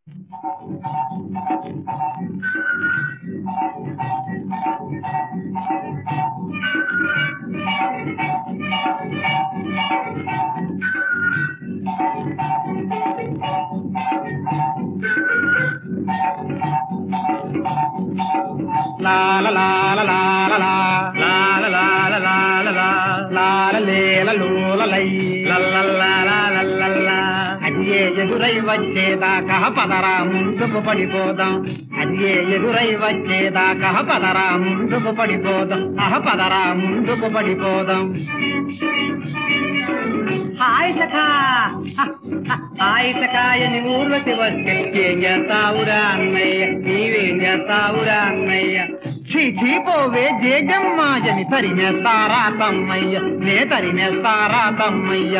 La la la la la la la la la la la la la la la la le la lo la lay la la la la la la అదియే ఎదురై వచ్చేదాకా పదరా ముందుకు పడిపోదాం అదియే ఎదురై వచ్చేదాకా పదరా ముందుకు పడిపోదాం పదరా ముందుకు పడిపోదాం హాయ్ సఖా హాయ్ సఖాయని ఊర్వశి వస్తే ఏం చేస్తావురా అన్నయ్య నీవేం చేస్తావురా అన్నయ్య చీ పోవే జేజమ్మాజని తరిమేస్తారా తమ్మయ్య నే తరిమేస్తారా తమ్మయ్య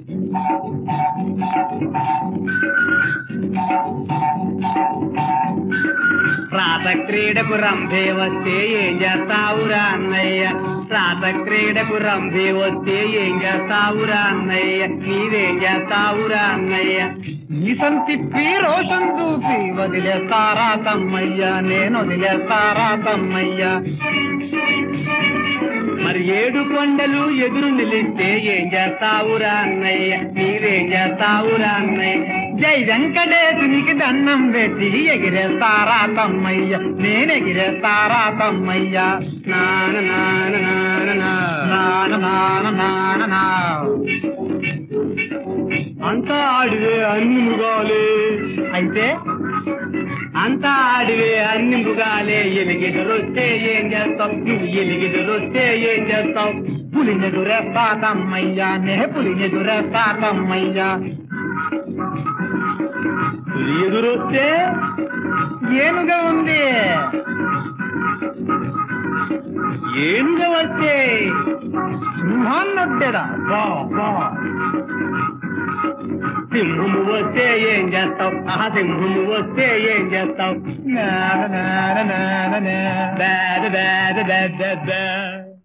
రాత క్రీడకు రంభే వస్తే ఏం చేస్తావురా అన్నయ్య రాత క్రీడకు రంభే వస్తే ఏం చేస్తావురా అన్నయ్య నీవేం చేస్తావురా అన్నయ్య ఈసం తిప్పి రోషన్ చూపి వదిలేస్తారా తమ్మయ్య నేను వదిలేస్తారా తమ్మయ్య మరి 7 కొండలు ఎదురు నిలిస్తే ఏం చేస్తావురా అన్నయ్య నీవేం చేస్తావురా అన్నయ్య జై వెంకటేశునికి దండం పెట్టి ఎగిరేస్తారా తమ్మయ్య నేను ఎగిరేస్తారా తమ్మయ్య నాన నాన నాన నాన నాన నాన నా అంతా ఆడివే అన్ని మృగాలే అయితే అంతా ఆడివే అన్ని మృగాలే ఎలిగిదరొస్తే ఏం చేస్తావు నువ్వు ఎలిగిదరొస్తే ఏం చేస్తావు పులినెదురేస్తా తమ్మయ్యా నే పులినెదురేస్తా తమ్మయ్యా పులి ఎదురొస్తే ఏనుగా ఉంది ఏనుగా వస్తే సింహాన్నొట్టేదా బా బా సింహము వస్తే ఏం చేస్తావు సింహము వస్తే ఏం చేస్తావు